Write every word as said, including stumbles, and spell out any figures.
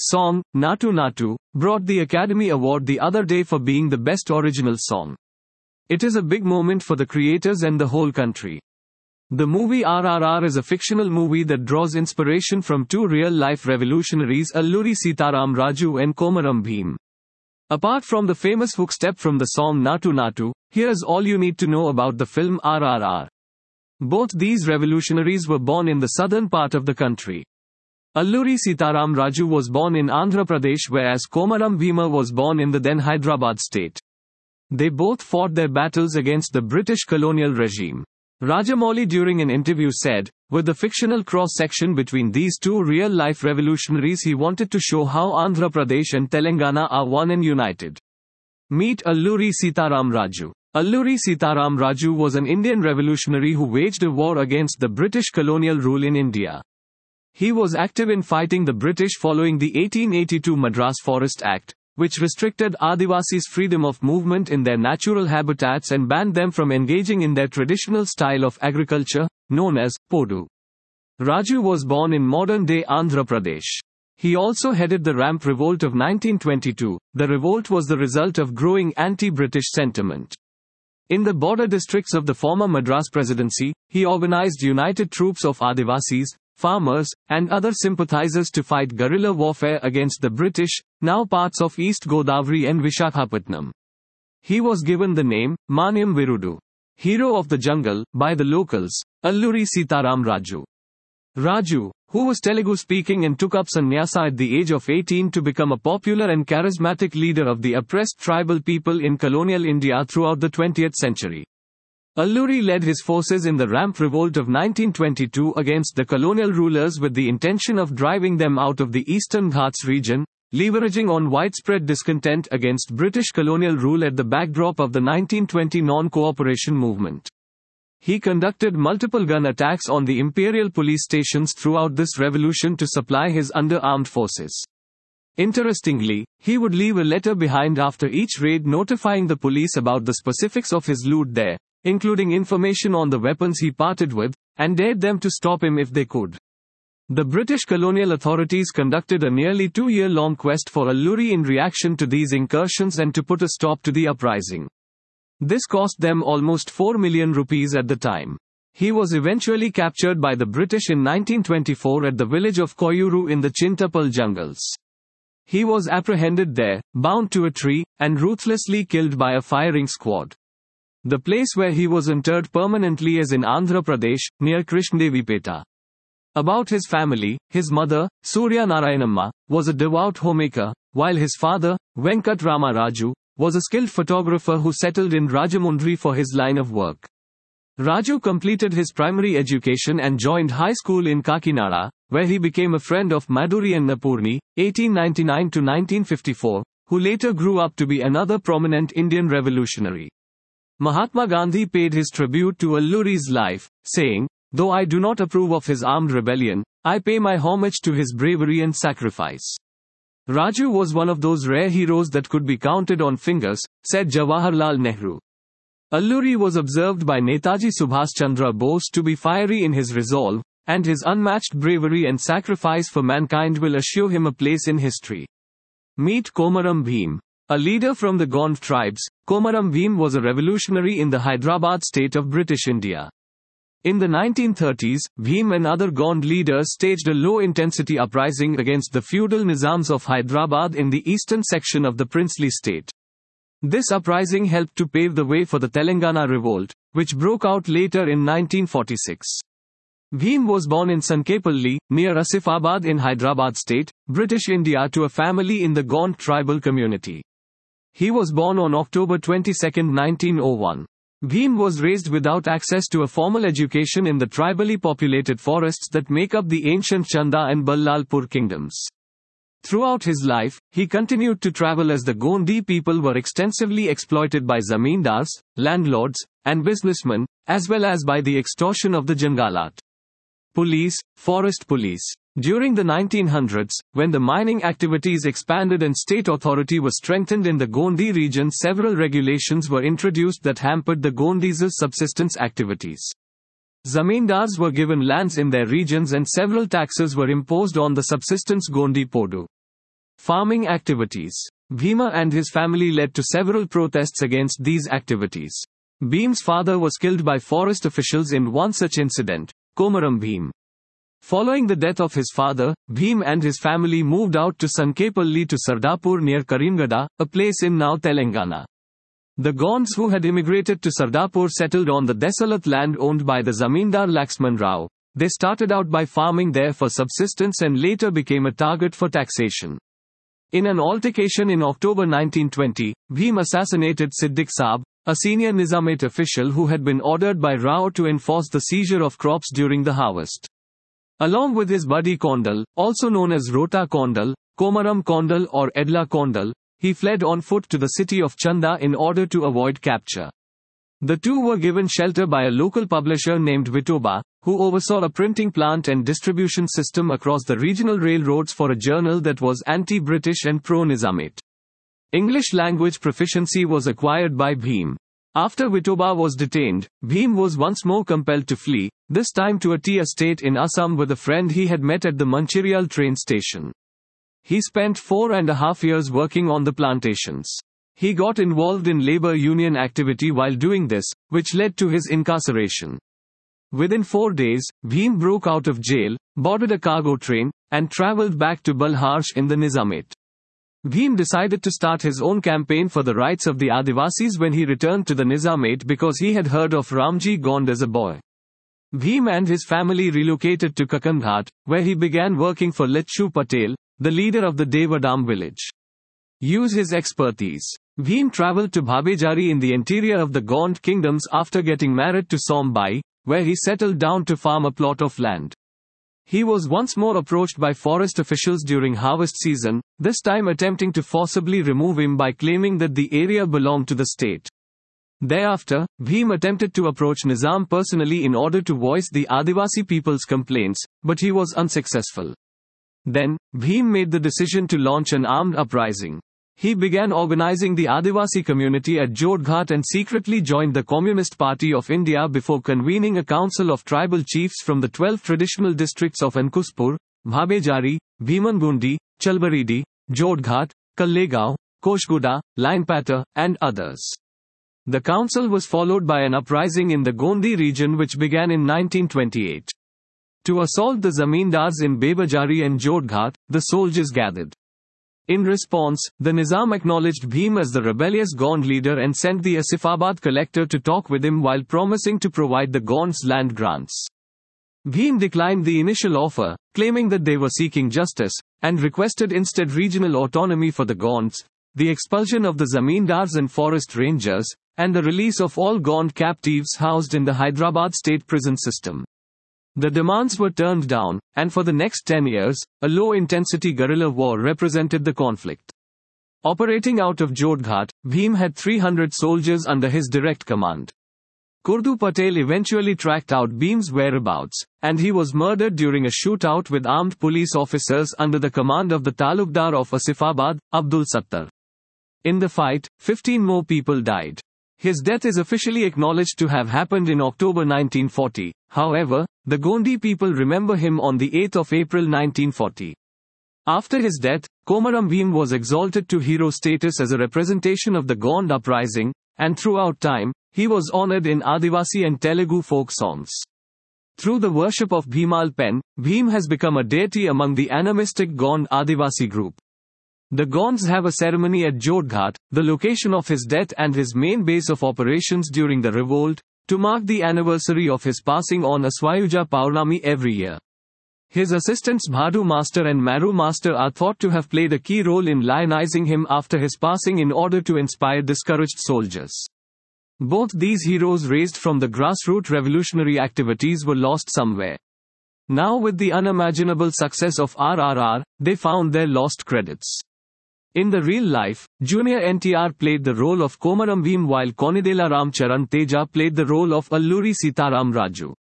song, Natu Natu, brought the Academy Award the other day for being the best original song. It is a big moment for the creators and the whole country. The movie R R R is a fictional movie that draws inspiration from two real-life revolutionaries, Alluri Sitaram Raju and Komaram Bhim. Apart from the famous hook step from the song Natu Natu, here's all you need to know about the film R R R. Both these revolutionaries were born in the southern part of the country. Alluri Sitaram Raju was born in Andhra Pradesh, whereas Komaram Bhima was born in the then Hyderabad state. They both fought their battles against the British colonial regime. Rajamouli during an interview said, with the fictional cross-section between these two real-life revolutionaries, he wanted to show how Andhra Pradesh and Telangana are one and united. Meet Alluri Sitaram Raju. Alluri Sitaram Raju was an Indian revolutionary who waged a war against the British colonial rule in India. He was active in fighting the British following the eighteen eighty-two Madras Forest Act, which restricted Adivasis' freedom of movement in their natural habitats and banned them from engaging in their traditional style of agriculture, known as Podu. Raju was born in modern-day Andhra Pradesh. He also headed the Ramp Revolt of nineteen twenty-two. The revolt was the result of growing anti-British sentiment. In the border districts of the former Madras Presidency, he organized united troops of Adivasis, farmers, and other sympathizers to fight guerrilla warfare against the British, now parts of East Godavari and Vishakhapatnam. He was given the name, Manyam Virudu, hero of the jungle, by the locals, Alluri Sitaram Raju. Raju, who was Telugu-speaking and took up sannyasa at the age of eighteen to become a popular and charismatic leader of the oppressed tribal people in colonial India throughout the twentieth century. Alluri led his forces in the Ramp Revolt of nineteen twenty-two against the colonial rulers with the intention of driving them out of the Eastern Ghats region, leveraging on widespread discontent against British colonial rule at the backdrop of the nineteen twenty non-cooperation movement. He conducted multiple gun attacks on the imperial police stations throughout this revolution to supply his underarmed forces. Interestingly, he would leave a letter behind after each raid notifying the police about the specifics of his loot there, including information on the weapons he parted with, and dared them to stop him if they could. The British colonial authorities conducted a nearly two-year-long quest for Alluri in reaction to these incursions and to put a stop to the uprising. This cost them almost four million rupees at the time. He was eventually captured by the British in nineteen twenty-four at the village of Koyuru in the Chintapal jungles. He was apprehended there, bound to a tree, and ruthlessly killed by a firing squad. The place where he was interred permanently is in Andhra Pradesh, near Krishnadevipeta. About his family, his mother, Surya Narayanamma, was a devout homemaker, while his father, Venkat Rama Raju, was a skilled photographer who settled in Rajamundry for his line of work. Raju completed his primary education and joined high school in Kakinada, where he became a friend of Maduri and Napurni, eighteen ninety-nine to nineteen fifty-four, who later grew up to be another prominent Indian revolutionary. Mahatma Gandhi paid his tribute to Alluri's life, saying, "Though I do not approve of his armed rebellion, I pay my homage to his bravery and sacrifice." Raju was one of those rare heroes that could be counted on fingers, said Jawaharlal Nehru. Alluri was observed by Netaji Subhas Chandra Bose to be fiery in his resolve, and his unmatched bravery and sacrifice for mankind will assure him a place in history. Meet Komaram Bhim. A leader from the Gond tribes, Komaram Bhim was a revolutionary in the Hyderabad state of British India. In the nineteen thirties, Bhim and other Gond leaders staged a low-intensity uprising against the feudal Nizams of Hyderabad in the eastern section of the princely state. This uprising helped to pave the way for the Telangana revolt, which broke out later in nineteen forty-six. Bhim was born in Sankepalli, near Asifabad in Hyderabad state, British India, to a family in the Gond tribal community. He was born on October twenty-second, nineteen oh one. Bhim was raised without access to a formal education in the tribally populated forests that make up the ancient Chanda and Ballalpur kingdoms. Throughout his life, he continued to travel as the Gondi people were extensively exploited by zamindars, landlords, and businessmen, as well as by the extortion of the Jangalat police, forest police. During the nineteen hundreds, when the mining activities expanded and state authority was strengthened in the Gondi region, several regulations were introduced that hampered the Gondis' subsistence activities. Zamindars were given lands in their regions and several taxes were imposed on the subsistence Gondi Podu. Farming activities. Bhima and his family led to several protests against these activities. Bhim's father was killed by forest officials in one such incident, Komaram Bhim. Following the death of his father, Bhim and his family moved out to Sankepalli to Sardapur near Karimgada, a place in now Telangana. The Gonds who had immigrated to Sardapur settled on the desolate land owned by the Zamindar Laxman Rao. They started out by farming there for subsistence and later became a target for taxation. In an altercation in October nineteen twenty, Bhim assassinated Siddiq Saab, a senior Nizamate official who had been ordered by Rao to enforce the seizure of crops during the harvest. Along with his buddy Kondal, also known as Rota Kondal, Komaram Kondal or Edla Kondal, he fled on foot to the city of Chanda in order to avoid capture. The two were given shelter by a local publisher named Vitoba, who oversaw a printing plant and distribution system across the regional railroads for a journal that was anti-British and pro-Nizamate. English language proficiency was acquired by Bhim. After Vitoba was detained, Bhim was once more compelled to flee, this time to a tea estate in Assam with a friend he had met at the Mancherial train station. He spent four and a half years working on the plantations. He got involved in labor union activity while doing this, which led to his incarceration. Within four days, Bhim broke out of jail, boarded a cargo train, and traveled back to Balharsh in the Nizamate. Bhim decided to start his own campaign for the rights of the Adivasis when he returned to the Nizamate because he had heard of Ramji Gond as a boy. Bhim and his family relocated to Kakandghat, where he began working for Lechu Patel, the leader of the Devadam village. Use his expertise. Bhim traveled to Bhabejari in the interior of the Gond kingdoms after getting married to Sombai, where he settled down to farm a plot of land. He was once more approached by forest officials during harvest season, this time attempting to forcibly remove him by claiming that the area belonged to the state. Thereafter, Bhim attempted to approach Nizam personally in order to voice the Adivasi people's complaints, but he was unsuccessful. Then, Bhim made the decision to launch an armed uprising. He began organizing the Adivasi community at Jodhghat and secretly joined the Communist Party of India before convening a council of tribal chiefs from the twelve traditional districts of Ankuspur, Bhabejari, Bhimangundi, Chalbaridi, Jodhghat, Kallegaon, Koshguda, Linepata, and others. The council was followed by an uprising in the Gondi region which began in nineteen twenty-eight. To assault the Zamindars in Bebajari and Jodhghat, the soldiers gathered. In response, the Nizam acknowledged Bhim as the rebellious Gond leader and sent the Asifabad collector to talk with him while promising to provide the Gonds land grants. Bhim declined the initial offer, claiming that they were seeking justice, and requested instead regional autonomy for the Gonds, the expulsion of the Zamindars and forest rangers, and the release of all Gond captives housed in the Hyderabad state prison system. The demands were turned down, and for the next ten years, a low-intensity guerrilla war represented the conflict. Operating out of Jodhghat, Bhim had three hundred soldiers under his direct command. Kurdu Patel eventually tracked out Bhim's whereabouts, and he was murdered during a shootout with armed police officers under the command of the Talukdar of Asifabad, Abdul Sattar. In the fight, fifteen more people died. His death is officially acknowledged to have happened in October nineteen forty, however, the Gondi people remember him on the eighth of April nineteen forty. After his death, Komaram Bhim was exalted to hero status as a representation of the Gond uprising, and throughout time, he was honored in Adivasi and Telugu folk songs. Through the worship of Bhimal Pen, Bhim has become a deity among the animistic Gond Adivasi group. The Gonds have a ceremony at Jodhghat, the location of his death and his main base of operations during the revolt, to mark the anniversary of his passing on Aswayuja Paurnami every year. His assistants Bhadu Master and Maru Master are thought to have played a key role in lionizing him after his passing in order to inspire discouraged soldiers. Both these heroes raised from the grassroots revolutionary activities were lost somewhere. Now with the unimaginable success of R R R, they found their lost credits. In the real life, Junior N T R played the role of Komaram Bhim while Konidela Ram Charan Teja played the role of Alluri Sitaram Raju.